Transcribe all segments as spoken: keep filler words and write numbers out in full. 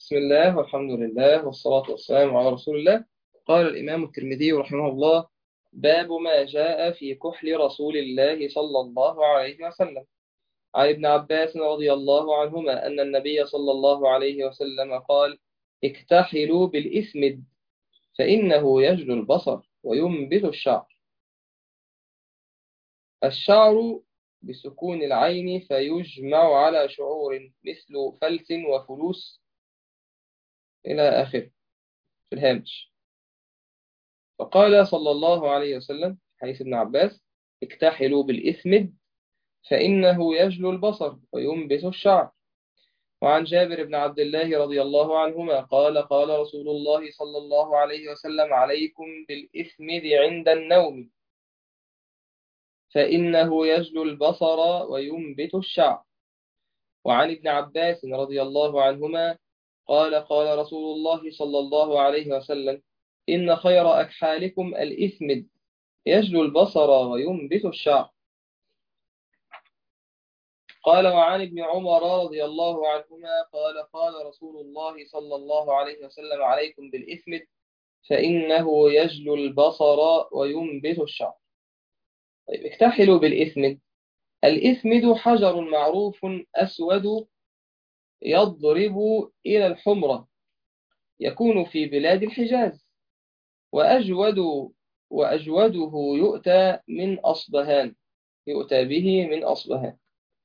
بسم الله والحمد لله والصلاة والسلام على رسول الله. قال الإمام الترمذي رحمه الله: باب ما جاء في كحل رسول الله صلى الله عليه وسلم. عن ابن عباس رضي الله عنهما أن النبي صلى الله عليه وسلم قال: اكتحلوا بالإسمد فإنه يجلو البصر وينبت الشعر. الشعر بسكون العين فيجمع على شعور مثل فلس وفلوس إلى آخره في الهامش. فقال صلى الله عليه وسلم حديث ابن عباس: اكتحلوا بالإثمد فإنه يجلو البصر وينبت الشعر. وعن جابر بن عبد الله رضي الله عنهما قال: قال رسول الله صلى الله عليه وسلم: عليكم بالإثمد عند النوم فإنه يجلو البصر وينبت الشعر. وعن ابن عباس رضي الله عنهما قال: قال رسول الله صلى الله عليه وسلم: إن خير أكحالكم الإثمد يجلو البصر وينبت الشعر. قال: وعن ابن عمر رضي الله عنهما قال: قال رسول الله صلى الله عليه وسلم: عليكم بالإثمد فإنه يجلو البصر وينبت الشعر. طيب، اكتحلوا بالإثمد. الإثمد حجر معروف أسود يضرب إلى الحمرة، يكون في بلاد الحجاز. وأجود وأجوده يؤتى من أصبهان يؤتى به من أصبهان.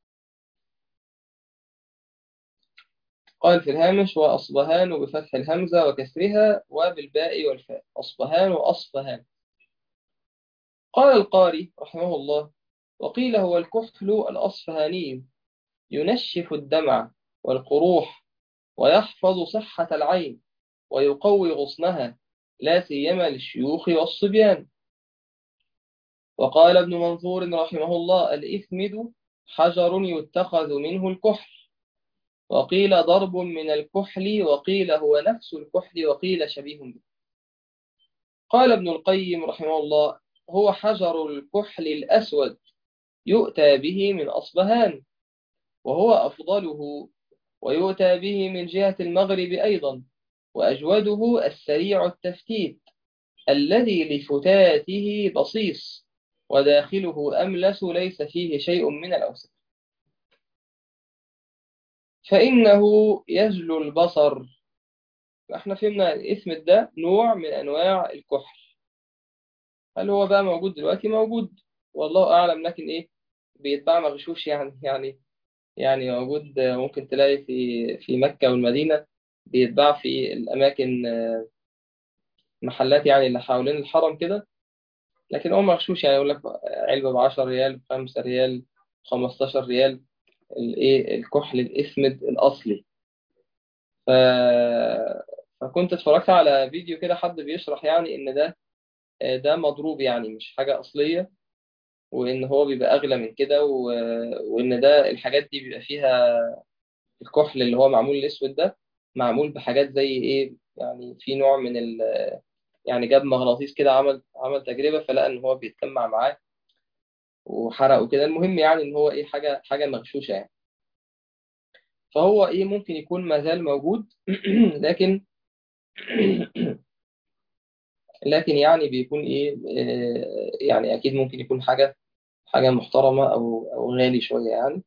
قال في الهامش: وأصبهان بفتح الهمزة وكسرها وبالباء والفاء، أصبهان وأصفهان. قال القاري رحمه الله: وقيل هو الكحل الأصفهاني، ينشف الدمع والقروح ويحفظ صحة العين ويقوي غصنها، لا سيما للشيوخ والصبيان. وقال ابن منظور رحمه الله: الإثمد حجر يتخذ منه الكحل. وقيل ضرب من الكحل، وقيل هو نفس الكحل، وقيل شبيه به. قال ابن القيم رحمه الله: هو حجر الكحل الأسود يؤتى به من أصبهان، وهو أفضله، ويؤتى به من جهة المغرب أيضا، وأجوده السريع التفتيت الذي لفتاته بصيص وداخله أملس ليس فيه شيء من الأوساخ، فإنه يجلو البصر. احنا فهمنا الاسم ده نوع من أنواع الكحل. هل هو بقى موجود دلوقتي؟ موجود، والله أعلم، لكن إيه، بيتباع مغشوش يعني يعني يعني موجود. ممكن تلاقي في في مكة والمدينة بيتباع في الأماكن، محلات يعني اللي حوالين الحرم كده، لكن هو مغشوش. يعني يقول لك علبة بعشر ريال، بخمسة ريال، خمستاشر ريال، الإيه الكحل الأسمد الأصلي. ف... فكنت اتفرجت على فيديو كده، حد بيشرح يعني إن ده ده مضروب، يعني مش حاجة أصلية، وإن هو بيبقى أغلى من كده، و... وإن ده الحاجات دي بيبقى فيها الكحل اللي هو معمول الأسود ده، معمول بحاجات زي إيه، يعني في نوع من ال... يعني جاب مغناطيس كده، عمل عمل تجربة، فلقى إن هو بيتجمع معاه وحرق وكده. المهم يعني إن هو إيه، حاجة حاجة مغشوشة يعني. فهو إيه، ممكن يكون ما زال موجود لكن لكن يعني بيكون إيه، آه، يعني أكيد ممكن يكون حاجة حاجة محترمة أو أو غالي شوية يعني،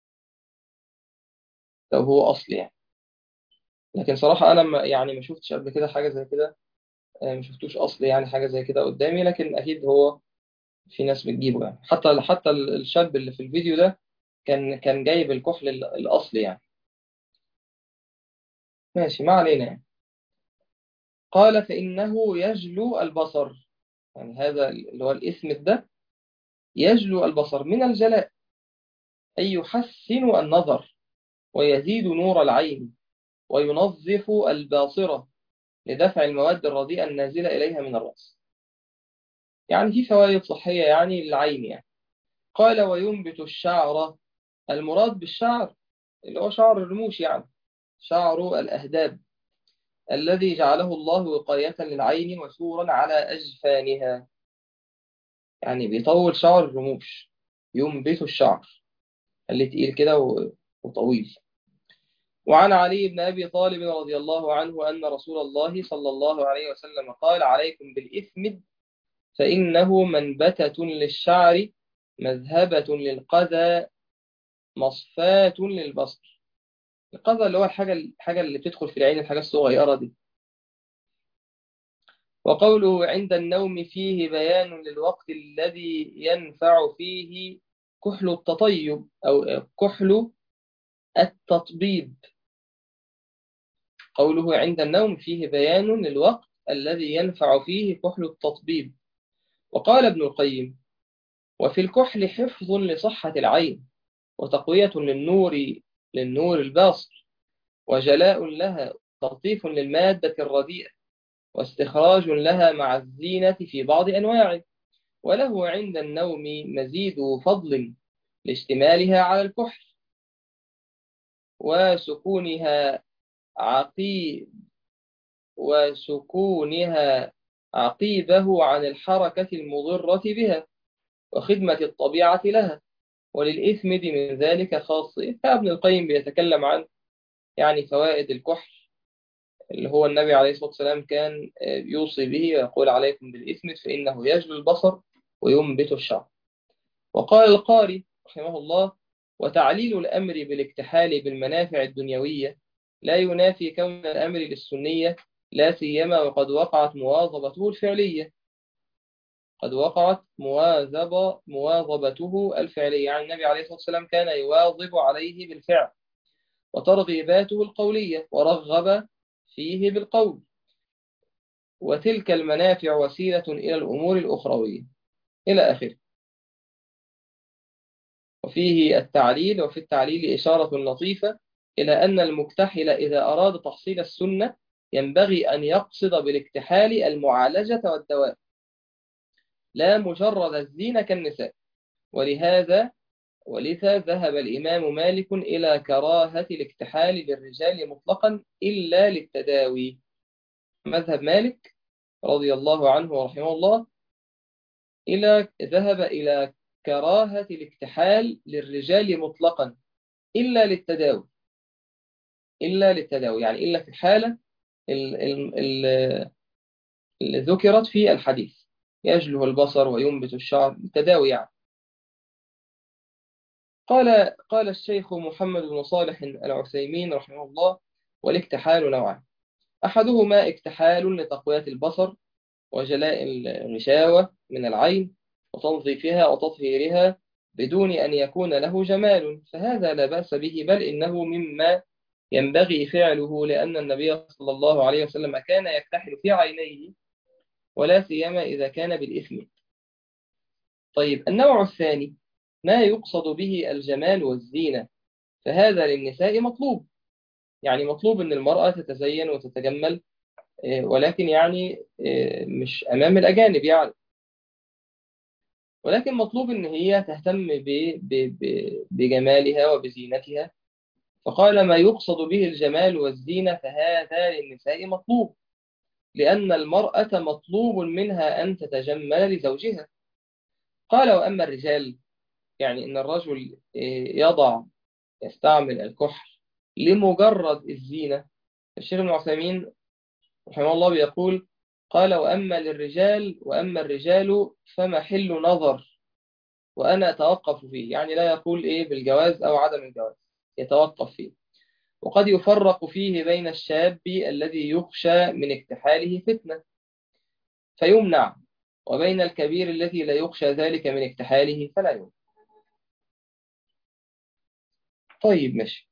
لو هو أصلي يعني. لكن صراحة أنا ما يعني ما شفتش قبل كده حاجة زي كده، آه، ما شفتوش أصلي يعني حاجة زي كده قدامي، لكن أكيد هو في ناس بتجيبه يعني. حتى حتى الشاب اللي في الفيديو ده كان كان جايب الكحل ال- الأصلي يعني. ماشي، ما علينا يعني. قال: فإنه يجلو البصر. يعني هذا اللي هو الاسم ده يجلو البصر من الجلاء، أي يحسن النظر ويزيد نور العين وينظف الباصرة لدفع المواد الرديئة النازلة إليها من الرأس. يعني في فوائد صحية يعني للعين يعني. قال: وينبت الشعر. المراد بالشعر اللي هو شعر الرموش، يعني شعر الأهداب الذي جعله الله وقاية للعين وسورا على أجفانها. يعني بيطول شعر الرموش، ينبت الشعر اللي تقيل كده و- وطويل. وعن علي بن أبي طالب رضي الله عنه أن رسول الله صلى الله عليه وسلم قال عليكم بالإثم فإنه منبتة للشعر مذهبة للقذى مصفاة للبصر. القذى اللي هو الحاجة الحاجة اللي بتدخل في العين، الحاجة الصغيرة دي. وقوله عند النوم فيه بيان للوقت الذي ينفع فيه كحل التطيب أو كحل التطبيب. قوله عند النوم فيه بيان للوقت الذي ينفع فيه كحل التطبيب. وقال ابن القيم وفي الكحل حفظ لصحة العين وتقوية للنور للنور الباصر وجلاء لها تلطيف للمادة الرديئة واستخراج لها مع الزينة في بعض أنواعه. وله عند النوم مزيد فضل لاشتمالها على الكحل وسكونها عقيب وسكونها عقيبه عن الحركة المضرة بها وخدمة الطبيعة لها وللإثمد من ذلك خاصية. فابن القيم بيتكلم عن يعني فوائد الكحل اللي هو النبي عليه الصلاة والسلام كان يوصي به ويقول عليكم بالإثمد فإنه يجلو البصر وينبت الشعر. وقال القاري رحمه الله وتعليل الأمر بالاكتحال بالمنافع الدنيوية لا ينافي كون الأمر للسنية لا سيما وقد وقعت مواظبته الفعلية قد وقعت مواظبة مواظبته الفعلية. يعني النبي عليه الصلاة والسلام كان يواظب عليه بالفعل وترغيباته القولية ورغب فيه بالقول. وتلك المنافع وسيلة إلى الأمور الأخروية إلى آخره. وفيه التعليل وفي التعليل إشارة لطيفة إلى أن المكتحل إذا أراد تحصيل السنة ينبغي أن يقصد بالاكتحال المعالجة والدواء لا مجرد الزينة كالنساء. ولهذا ولذا ذهب الإمام مالك إلى كراهة الاكتحال للرجال مطلقا إلا للتداوي. مذهب مالك رضي الله عنه ورحمه الله إلى ذهب إلى كراهة الاكتحال للرجال مطلقا إلا للتداوي إلا للتداوي يعني إلا في الحالة اللي ذكرت في الحديث يجله البصر وينبت الشعر التداوي يعني. قال قال الشيخ محمد بن صالح العثيمين رحمه الله والاكتحال نوعان أحدهما اكتحال لتقوية البصر وجلاء الغشاوة من العين وتنظيفها وتطهيرها بدون أن يكون له جمال فهذا لا بأس به بل إنه مما ينبغي فعله لأن النبي صلى الله عليه وسلم كان يكتحل في عينيه ولا سيما إذا كان بالإثم. طيب النوع الثاني ما يقصد به الجمال والزينة فهذا للنساء مطلوب. يعني مطلوب أن المرأة تتزين وتتجمل ولكن يعني مش أمام الأجانب يعني ولكن مطلوب أن هي تهتم ب- ب- ب- بجمالها وبزينتها. فقال ما يقصد به الجمال والزينة فهذا للنساء مطلوب لأن المرأة مطلوب منها أن تتجمل لزوجها. قال وأما الرجال يعني أن الرجل يضع يستعمل الكحل لمجرد الزينة. الشيخ ابن عثيمين رحمه الله بيقول قال وأما للرجال وأما الرجال فمحل نظر وأنا أتوقف فيه. يعني لا يقول إيه بالجواز أو عدم الجواز يتوقف فيه. وقد يفرق فيه بين الشاب الذي يخشى من اكتحاله فتنة فيمنع وبين الكبير الذي لا يخشى ذلك من اكتحاله فلا يمنع. طيب ماشي.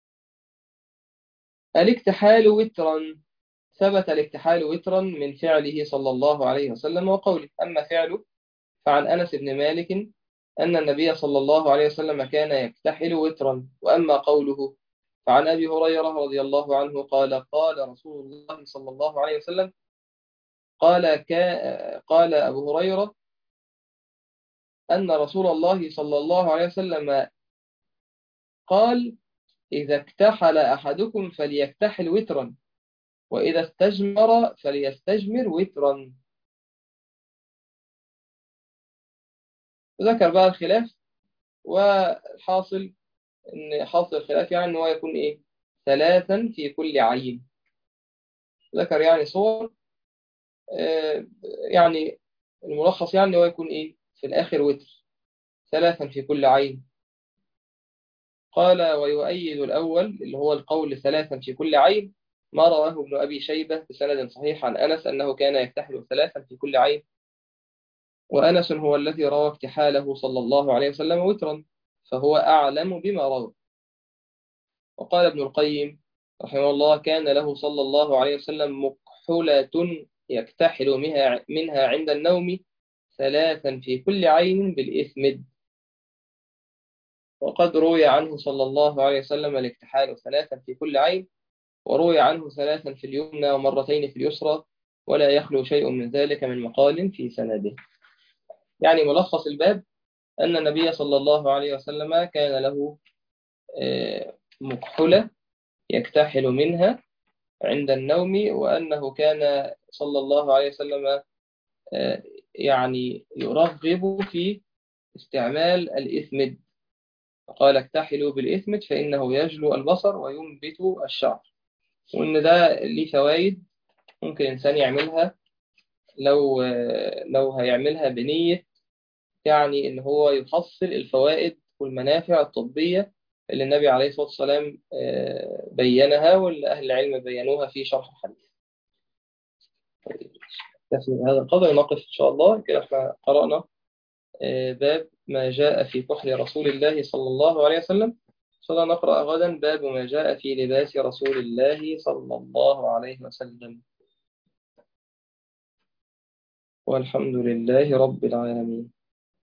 الاكتحال وترا ثبت الاكتحال وترا من فعله صلى الله عليه وسلم وقوله. أما فعله فعن أنس بن مالك أن النبي صلى الله عليه وسلم كان يكتحل وترا. وأما قوله فعن أبي هريرة رضي الله عنه قال قال رسول الله صلى الله عليه وسلم قال كا قال أبو هريرة أن رسول الله صلى الله عليه وسلم قال إذا اكتحل أحدكم فليكتحل وترا وإذا استجمر فليستجمر وترا. ذكر بقى الخلاف والحاصل إن حاصل الخلاف يعني إن هو يكون إيه ثلاثا في كل عين. ذكر يعني صور، آه، يعني الملخص يعني هو يكون إيه في الآخر وتر، ثلاثا في كل عين. قال ويؤيد الأول اللي هو القول ثلاثا في كل عين ما رواه ابن أبي شيبة بسند صحيح عن أنس أنه كان يكتحل ثلاثا في كل عين، وأنس هو الذي روى اكتحاله صلى الله عليه وسلم وترا، فهو أعلم بما روى. وقال ابن القيم رحمه الله كان له صلى الله عليه وسلم مكحلة يكتحل منها منها عند النوم ثلاثا في كل عين بالإثمد. وقد روي عنه صلى الله عليه وسلم الاكتحال ثلاثا في كل عين، وروي عنه ثلاثا في اليمنى ومرتين في اليسرى، ولا يخلو شيء من ذلك من مقال في سنده. يعني ملخص الباب أن النبي صلى الله عليه وسلم كان له آه، مكحلة يكتحل منها عند النوم، وأنه كان صلى الله عليه وسلم آه، يعني يرغب في استعمال الإثمد، فقال اكتحلوا بالإثمد فإنه يجلو البصر وينبت الشعر. وإن ده ليه فوائد ممكن إنسان يعملها لو لو هيعملها بنية يعني إن هو يحصل الفوائد والمنافع الطبية اللي النبي عليه الصلاة والسلام آه، بينها، واللي أهل العلم بينوها في شرح الحديث. نكتفي بهذا القدر، نقف إن شاء الله كده. احنا قرأنا آه، باب ما جاء في كحل رسول الله صلى الله عليه وسلم. إن شاء الله نقرأ غدا باب ما جاء في لباس رسول الله صلى الله عليه وسلم. والحمد لله رب العالمين.